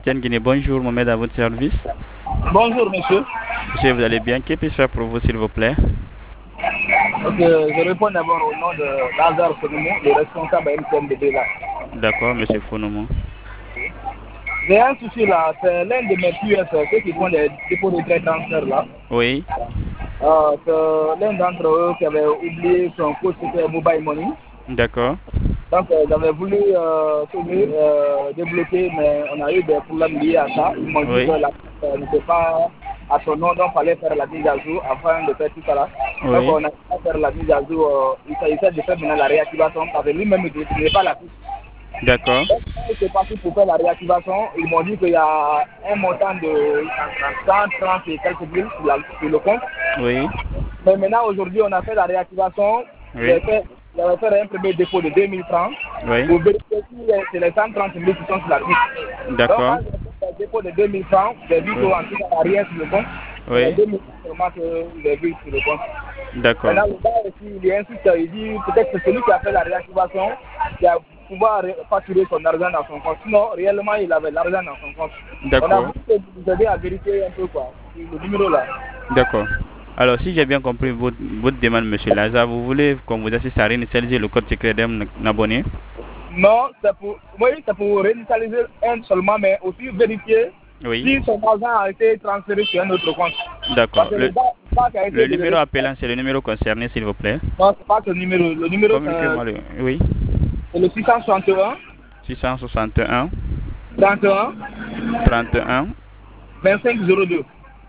Tiens Guinée, bonjour, Mohamed à votre service. Bonjour monsieur. Monsieur, vous allez bien? Que puis-je faire pour vous, s'il vous plaît? Ok, je réponds d'abord au nom de Lazare Sonomo, le responsable MCMDB là. D'accord, monsieur Fonomo. J'ai un souci là, c'est l'un de mes QS, ceux qui font des dépôts de traite transfert là. Oui, C'est l'un d'entre eux qui avait oublié son code, c'était Mobile Money. d'accord. Donc j'avais voulu débloquer, mais on a eu des problèmes liés à ça. Ils m'ont dit Oui, que la carte n'était pas à son nom, donc il fallait faire la mise à jour afin de faire tout ça là. Donc oui, on a fait la mise à jour, il s'agissait de faire maintenant la réactivation, parce que lui-même il n'est pas la fiche. d'accord. Donc quand il s'est parti pour faire la réactivation, ils m'ont dit qu'il y a un montant de 130 et quelques mille sur le compte. Oui, Mais maintenant, aujourd'hui, on a fait la réactivation. oui, J'avais fait un premier dépôt de 2000 francs oui, pour vérifier si c'est les 130 000 qui sont sur la fiche. Donc, quand d'accord. j'ai fait le dépôt de 2000 francs, j'ai vu Oui, qu'en tout cas, il n'y a rien sur le compte. C'est les oui, 2000 francs seulement que j'ai vu sur le compte. d'accord. Maintenant, le gars aussi, il insiste, il dit peut-être que c'est celui qui a fait la réactivation qui a pouvoir facturer son argent dans son compte. Sinon, réellement, il avait l'argent dans son compte. On a D'accord, voulu vous aider à vérifier un peu quoi, le numéro là. d'accord. Alors, si j'ai bien compris votre demande, monsieur Lazare, vous voulez qu'on vous assiste à réinitialiser le code secret d'un abonné? Non, c'est pour réinitialiser un seulement, mais aussi vérifier Oui, si son argent a été transféré sur un autre compte. Parce d'accord. que le gars qui a Le été numéro désolé, appelant, c'est le numéro concerné, s'il vous plaît. non, c'est pas ce numéro. Le numéro, Communiquez-moi le... Oui, c'est le 661 661 31 31 2502.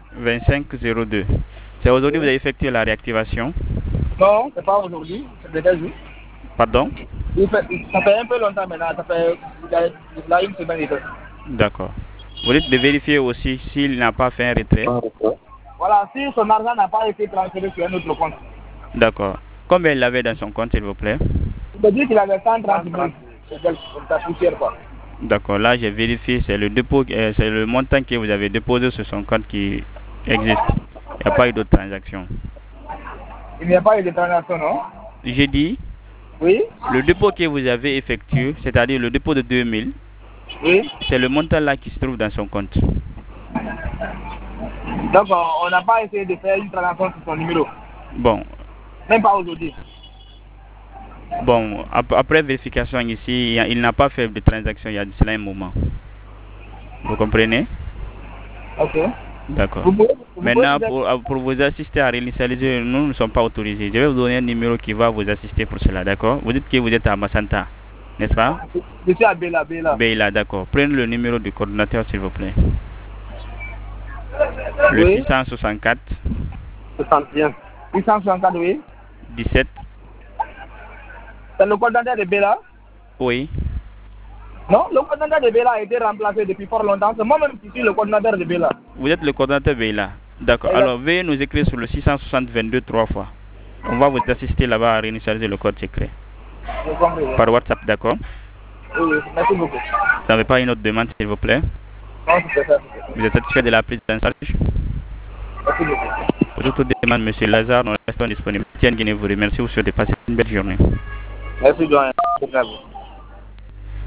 2502. C'est aujourd'hui que vous avez effectué la réactivation. Non, c'est pas aujourd'hui, c'est déjà jour. Pardon? Ça fait un peu longtemps maintenant, ça fait là, une semaine et tout. D'accord. Vous dites de vérifier aussi s'il n'a pas fait un retrait. Voilà, si son argent n'a pas été transféré sur un autre compte. D'accord. Combien il avait dans son compte, s'il vous plaît? Il me dit qu'il avait 130 000. C'est ça poussière quoi. D'accord. Là, j'ai vérifié. C'est le dépôt, c'est le montant que vous avez déposé sur son compte qui existe. Il n'y a pas eu d'autres transactions. Il n'y a pas eu de transaction, non? J'ai dit, Oui? le dépôt que vous avez effectué, c'est-à-dire le dépôt de 2000, Oui? c'est le montant là qui se trouve dans son compte. Donc, on n'a pas essayé de faire une transaction sur son numéro. Bon, Même pas aujourd'hui. bon, après vérification ici, il n'a pas fait de transaction il y a de cela un moment. Vous comprenez? Ok. D'accord. Vous pouvez Maintenant, peut-être... pour vous assister à réinitialiser, nous ne sommes pas autorisés. Je vais vous donner un numéro qui va vous assister pour cela, d'accord? Vous dites que vous êtes à Massanta, n'est-ce pas? Je suis à Bela, Bela. Bela, d'accord. Prenez le numéro du coordinateur, s'il vous plaît. Le Oui? 664 61. 864, oui. 17. C'est le coordinateur de Bela? Oui, Non, le coordinateur de Bela a été remplacé depuis fort longtemps. C'est moi-même qui suis le coordinateur de Bela. vous êtes le coordinateur Bela. D'accord. Alors, veuillez nous écrire sur le 660 22 3 fois. On va vous assister là-bas à réinitialiser le code secret. J'ai compris. Par WhatsApp, d'accord? Oui, oui. Merci beaucoup. Vous n'avez pas une autre demande, s'il vous plaît? Non, c'est ça. Vous êtes satisfait de la prise en charge? Merci beaucoup. Pour toute demande, monsieur Lazare, nous restons disponibles. Tiens, Guinée vous remercie. Vous souhaitez passer une belle journée. Merci, Joanne.